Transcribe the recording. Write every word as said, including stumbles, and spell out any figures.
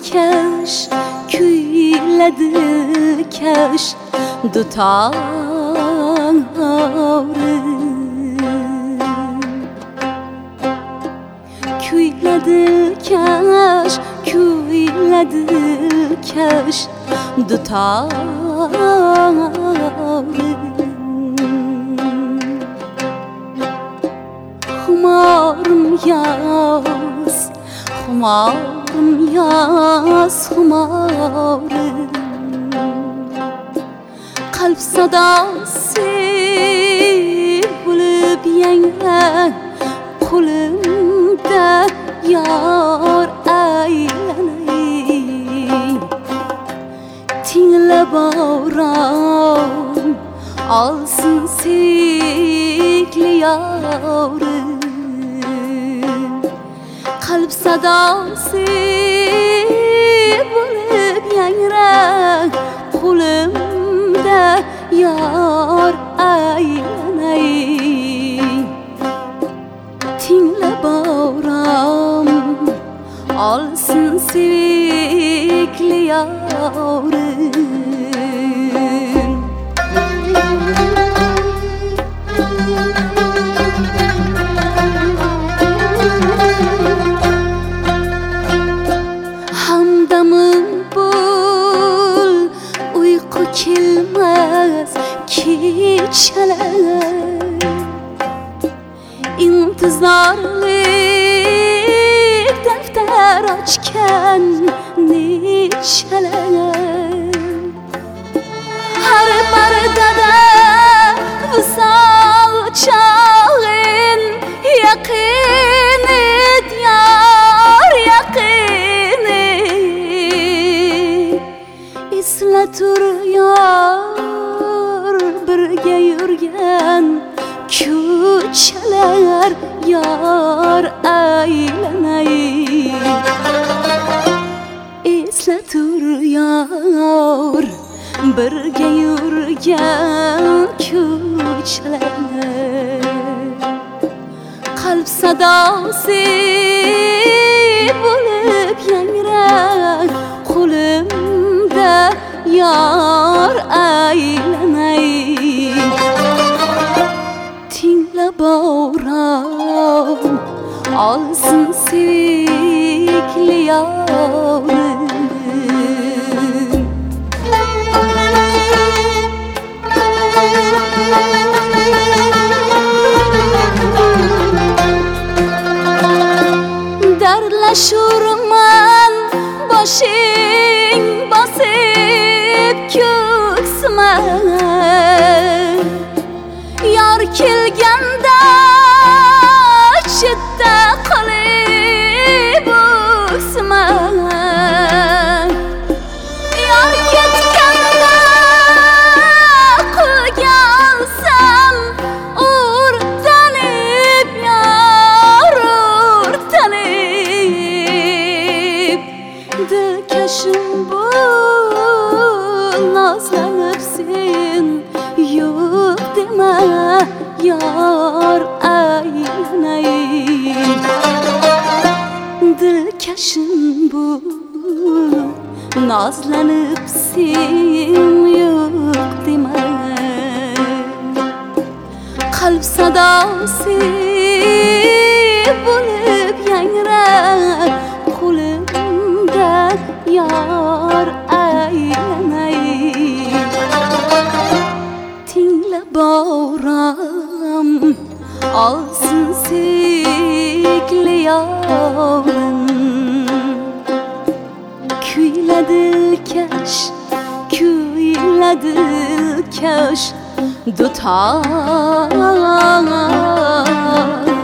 dilkash, kuyla dilkash dutorim. Kuyla dilkash, kuyla dilkash dutorim. Xumorim yoz, xumorim yoz, xumorim. Qalb sadosi bo'lib yangrar qo'limda yor aylanay. Tingla borom olsin sevgili yorim. Qalb sadosi bo'lib yangrar qo'limda yor aylanay. Tingla borom olsin sevgili yorim. Hamdamim bul, uyqu kelmas kechalar. İntizorlik daftar ochgan nechalar. Har pardada visol chog'in yaqin ed yor yaqin ed. Esla tur yor birga yurgan ko'chalar yor aylanay. Esla tur yor birga yurgan ko'chalar. Qalb sadosi bo'lib yangrar qo'limda yor aylanay. Tingla borom olsin sevgili yorim. Dardlashurman boshing bosib ko'ksima. Yor kelganda chetda qolib o'ksima. Yor ketganda qo'lga olsam o'rtanib yor o'rtanib. Dilkashim bo'l, nozlanib sen yo'q dema yor aylanay. Dilkashim bo'l, nozlanib sen yo'q dema. Qalb sadosi bo'lib yangrar qo'limda yor aylanay. Tingla borom olsin sevgili yorim. Kuyla dilkash, kuyla dilkash dutorim.